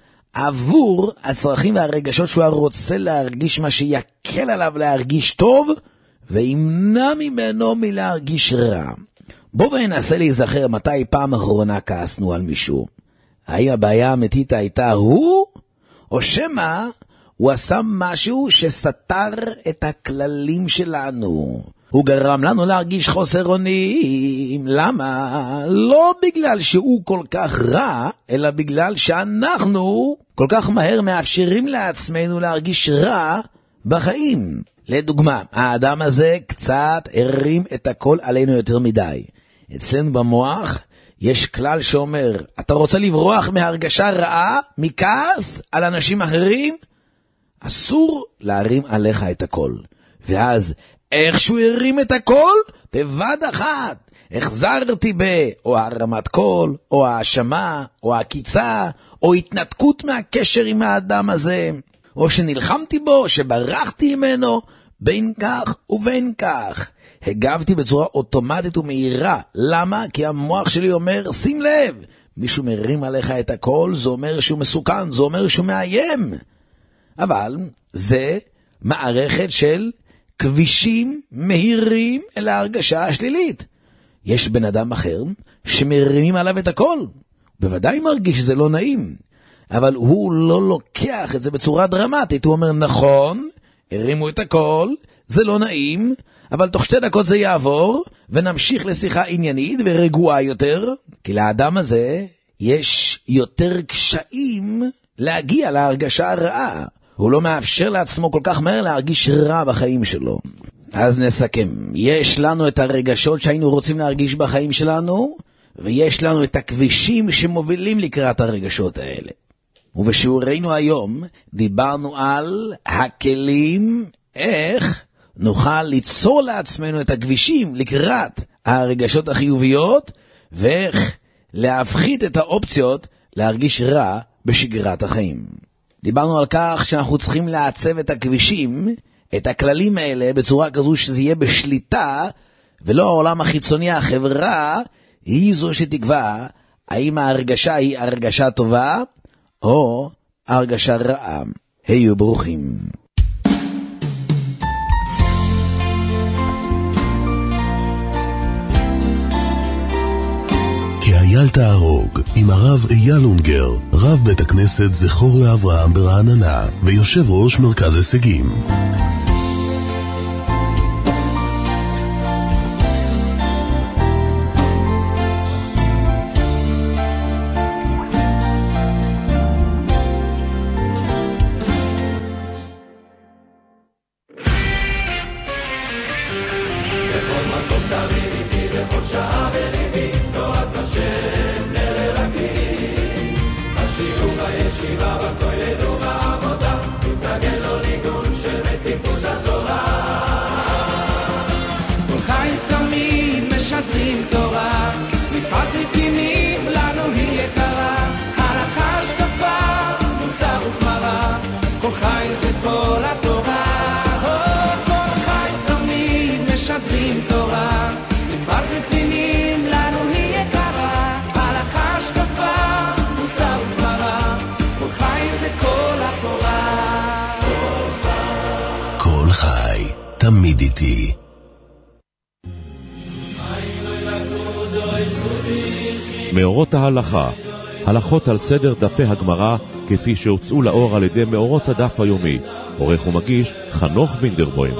עבור הצרכים והרגשות שהוא רוצה להרגיש, מה שיקל עליו להרגיש טוב וימנע ממנו מלהרגיש רע. בואו וננסה להיזכר מתי פעם אחרונה כעסנו על מישהו. האם הבעיה האמיתית הייתה הוא, או שמה הוא עשה משהו שסתר את הכללים שלנו? הוא גרם לנו להרגיש חוסר אונים. למה? לא בגלל שהוא כל כך רע, אלא בגלל שאנחנו כל כך מהר מאפשרים לעצמנו להרגיש רע בחיים. לדוגמה, האדם הזה קצת הרים את הכל עלינו יותר מדי. אצלנו במוח יש כלל שאומר, אתה רוצה לברוח מהרגשה רעה, מכעס על אנשים אחרים? אסור להרים עליך את הכל. ואז איכשהו הרים את הכל, בבת אחת החזרתי או הרמת קול, או האשמה, או הקיצה, או התנתקות מהקשר עם האדם הזה, או שנלחמתי בו, שברחתי ממנו, בין כך ובין כך. הגבתי בצורה אוטומטית ומהירה. למה? כי המוח שלי אומר, שים לב, מישהו מרים עליך את הכל, זה אומר שהוא מסוכן, זה אומר שהוא מאיים. אבל זה מערכת של כבישים מהירים אל ההרגשה השלילית. יש בן אדם אחר שמרימים עליו את הכל. בוודאי מרגיש שזה לא נעים. אבל הוא לא לוקח את זה בצורה דרמטית. הוא אומר, נכון, הרימו את הכל, זה לא נעים, אבל תוך 2 דקות זה יעבור, ונמשיך לשיחה עניינית ורגועה יותר, כי לאדם הזה יש יותר קשיים להגיע להרגשה הרעה. הוא לא מאפשר לעצמו כל כך מהר להרגיש רע בחיים שלו. אז נסכם. יש לנו את הרגשות שהיינו רוצים להרגיש בחיים שלנו, ויש לנו את הכבישים שמובילים לקראת הרגשות האלה. ובשיעורנו היום דיברנו על הכלים איך נוכל ליצור לעצמנו את הכבישים לקראת הרגשות החיוביות, ואיך להפחית את האופציות להרגיש רע בשגרת החיים. דיברנו על כך שאנחנו צריכים לעצב את הכבישים, את הכללים האלה, בצורה כזו שזה יהיה בשליטה, ולא העולם החיצוני, החברה, היא זו שתקבע האם ההרגשה היא הרגשה טובה, או הרגשה רעה. היו ברוכים. כי אייל תהרוג עם הרב אייל לונגר, רב בית הכנסת זכור לאברהם ברעננה ויושב ראש מרכז הישגים. בכל מקום תמיד איתי, בכל שעה בליבי, תורת השם נר לרגלי. השיעור בישיבה, בכולל ובעבודה, מתנגן לו ניגון של מתיקות התורה. כל חי תמיד משדרים תורה, מפס מפנימים לנו היא יקרה, הלכה השקפה, מוסר וגמרא, כל חי זה כל התורה. כל חי תמיד משדרים תורה, מפס מפנימים לנו היא יקרה, הלכה השקפה, מוסר וגמרא, כל חי זה כל התורה. כל חי תמיד איתי. מאורות ההלכה, הלכות על סדר דפי הגמרא כפי שהוצאו לאור על ידי מאורות הדף היומי. עורך ומגיש חנוך וינדרבוים.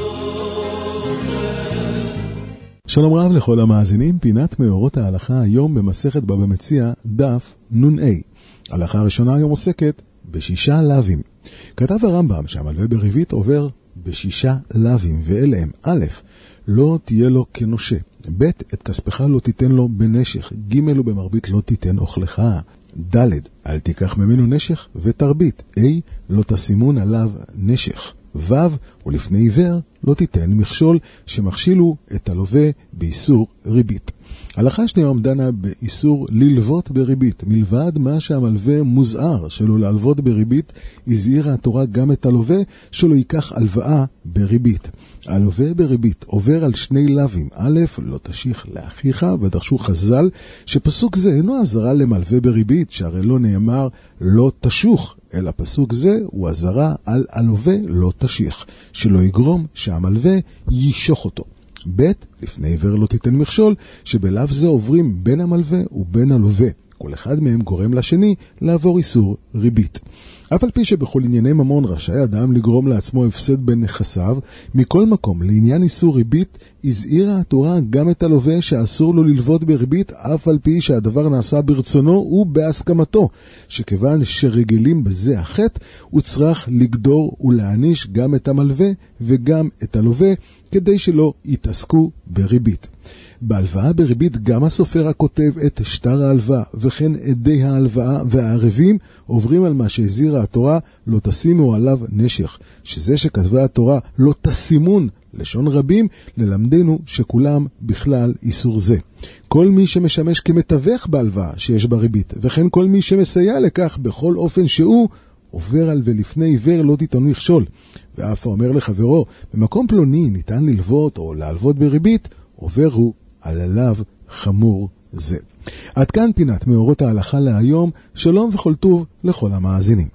שלום רב לכל המאזינים, פינת מאורות ההלכה היום במסכת בבא מציעא דף נ"א. ההלכה הראשונה היום עוסקת בשישה לאווים. כתב הרמב"ם שהמלווה בריבית עובר בשישה לאווים, ואלה הם: א', לא תהיה לו כנושה, ב', את כספך לא תיתן לו בנשך, ג', ובמרבית לא תיתן אוכלך, ד', אל תיקח ממנו נשך ותרבית, ה', לא תשימון עליו נשך, ו', ולפני עיוור לא תיתן מכשול שמכשילו את הלווה באיסור ריבית. ההלכה השנייה דנה באיסור ללוות בריבית. מלבד מה שהמלווה מוזהר שלא להלוות בריבית, הזהירה התורה גם את הלווה שלא ייקח הלוואה בריבית. הלווה בריבית עובר על שני לאווים: א', לא תשיך לאחיך, ודרשו חז"ל שפסוק זה אינו הזרה למלווה בריבית, שהרי לא נאמר לא תשוך, אלא פסוק זה הוא הזרה על הלווה לא תשיך, שלא יגרום שהמלווה יישוך אותו. ב', לפני עיוור לא תיתן מכשול, שבלאו זה עוברים בין המלווה ובין הלווה. כל אחד מהם גורם לשני לעבור איסור ריבית. אף על פי שבכל ענייני ממון רשאי אדם לגרום לעצמו הפסד בנכסיו, מכל מקום לעניין איסור ריבית הזהירה התורה גם את הלווה שאסור לו ללוות בריבית, אף על פי שהדבר נעשה ברצונו ובהסכמתו, שכיוון שרגלים בזה החטא, הוא צריך לגדור ולהעניש גם את המלווה וגם את הלווה, כדי שלא יתעסקו בריבית. בהלוואה בריבית גם הסופר הכותב את שטר ההלוואה, וכן עדי ההלוואה והערבים עוברים על מה שהזהירה התורה, לא תשימו עליו נשך, שזה שכתבה התורה לא תשימון לשון רבים, ללמדנו שכולם בכלל איסור זה. כל מי שמשמש כמתווך בהלוואה שיש בה ריבית, וכן כל מי שמסייע לכך בכל אופן שהוא, עובר על ולפני עיוור לא תיתן מכשול. ואף אומר לחברו, במקום פלוני ניתן ללוות או להלוות בריבית, עובר הוא על עליו חמור זה. עד כאן פינת מאורות ההלכה להיום. שלום וכל טוב לכל המאזינים.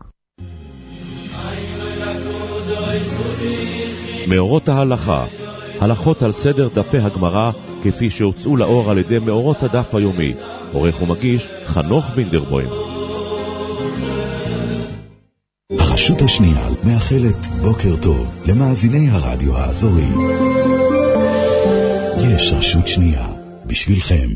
מאורות ההלכה, הלכות על סדר דפי הגמרא כפי שהוצאו לאור על ידי מאורות הדף היומי. עורך ומגיש חנוך וינדרבוים. הרשות השנייה מאחלת בוקר טוב למאזיני הרדיו האזורי. יש רשות שנייה בשבילכם.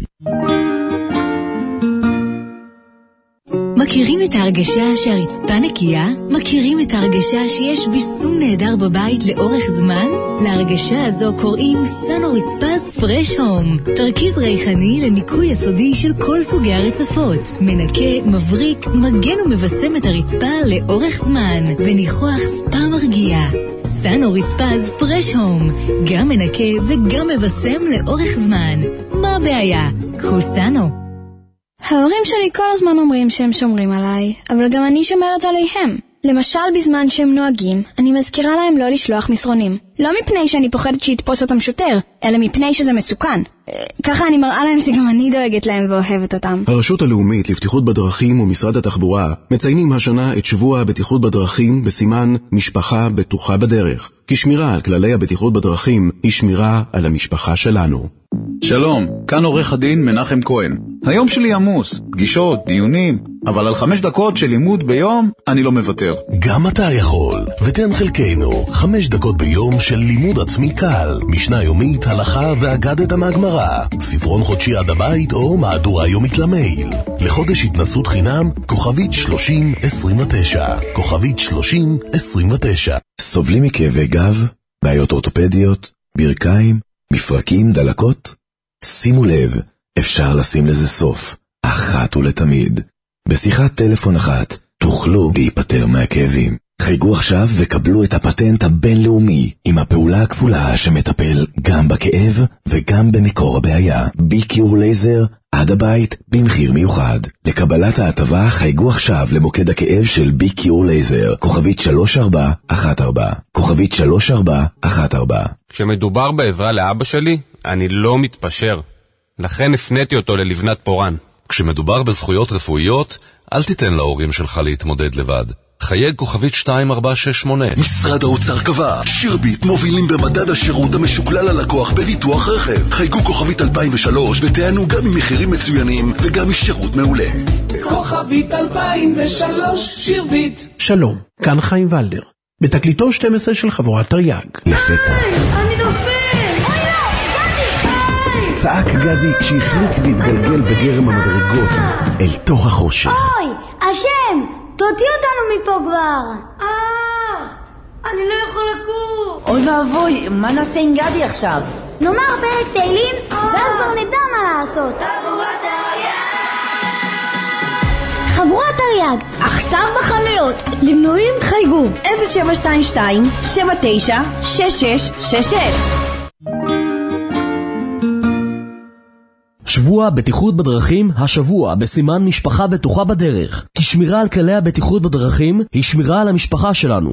מכירים את ההרגשה שהרצפה נקייה? מכירים את ההרגשה שיש ביסום נהדר בבית לאורך זמן? להרגשה הזו קוראים סנו רצפז פרש הום. תרכיז ריחני לניקוי יסודי של כל סוגי הרצפות. מנקה, מבריק, מגן ומבסם את הרצפה לאורך זמן. וניחוח ספה מרגיע. סנו רצפז פרש הום. גם מנקה וגם מבסם לאורך זמן. מה הבעיה? קחו סנו. ההורים שלי כל הזמן אומרים שהם שומרים עליי, אבל גם אני שומרת עליהם. למשל, בזמן שהם נוהגים, אני מזכירה להם לא לשלוח מסרונים. לא מפני שאני פוחדת שיתפוס אותם שוטר, אלא מפני שזה מסוכן. ככה אני מראה להם שגם אני דואגת להם ואוהבת אותם. הרשות הלאומית לבטיחות בדרכים ומשרד התחבורה מציינים השנה את שבוע הבטיחות בדרכים בסימן משפחה בטוחה בדרך. כי שמירה על כללי הבטיחות בדרכים היא שמירה על המשפחה שלנו. שלום, כאן עורך הדין מנחם כהן. היום שלי עמוס, פגישות, דיונים, אבל על 5 דקות של לימוד ביום אני לא מוותר. גם אתה יכול, ותן חלקנו 5 דקות ביום של לימוד עצמי קל, משנה יומית, הלכה ואגדת מהגמרא, ספרון חודשי עד הבית או מהדורה יומית למייל. לחודש התנסות חינם, כוכבית 3029, כוכבית 3029. סובלים מכאבי גב, בעיות אורתופדיות, ברכיים, מפרקים, דלקות? שימו לב, אפשר לשים לזה סוף, אחת ולתמיד. בשיחת טלפון אחת תוכלו להיפטר מהכאבים. חייגו עכשיו וקבלו את הפטנט הבינלאומי עם הפעולה הכפולה שמטפל גם בכאב וגם במקור הבעיה. BiCure לייזר עד הבית במחיר מיוחד. לקבלת ההטבה חייגו עכשיו למוקד הכאב של BiCure לייזר, כוכבית 3414, כוכבית 3414. כשמדובר בעזרה לאבא שלי, אני לא מתפשר. לכן הפניתי אותו ללבנת פורן. כשמדובר בזכויות רפואיות, אל תיתן להורים שלך להתמודד לבד. חייג כוכבית 2468. משרד האוצר קבע, שירביט מובילים במדד השירות המשוקלל ללקוח בביטוח רכב. חייגו כוכבית 2003 ותענו גם ממחירים מצוינים וגם משירות מעולה. כוכבית 2003, שירביט. שלום, כאן חיים ולדר. בתקליטו 12 של חבורת תרי"ג. לפתע אני נופל! אוי לא! גדי! צעק גדי כשהחליק והתגלגל בגרם המדרגות אל תוך החושך. אוי! השם! תוציא אותנו מפה כבר! אני לא יכול לקום! אוי ואבוי, מה נעשה עם גדי עכשיו? נאמר פרק תהילים, ואז כבר נדע מה לעשות. חבורת תרי"ג, עכשיו בחנויות. למנויים חייגו 0722-796666. שבוע בטיחות בדרכים, השבוע בסימן משפחה בטוחה בדרך. כי שמירה על כללי הבטיחות בדרכים היא שמירה על המשפחה שלנו.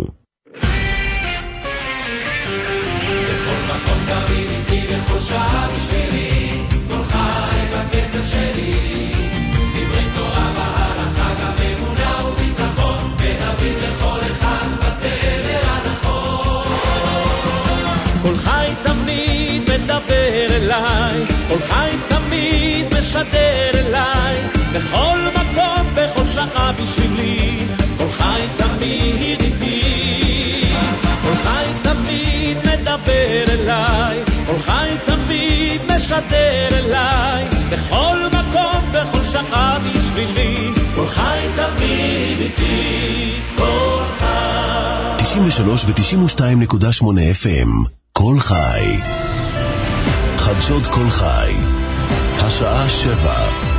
בכל מקום תמיד איתי, בכל שעה בשבילי, כל חי בקצב שלי. דברי תורה והלכה, גם אמונה וביטחון, מנבאים לכל אחד בתדר הנכון. כל חי תמיד מדבר אליי, כל חי תמיד משדר אליי, בכל מקום, בכל שעה בשבילי, כל חי תמיד איתי, כל חי תמיד מדבר אליי, כל חי תמיד משדר אליי, בכל מקום, בכל שעה בשבילי, כל חי תמיד איתי, כל חי. 93 ו-92.8 FM, כל חי. חדשות כל חי. השעה 7.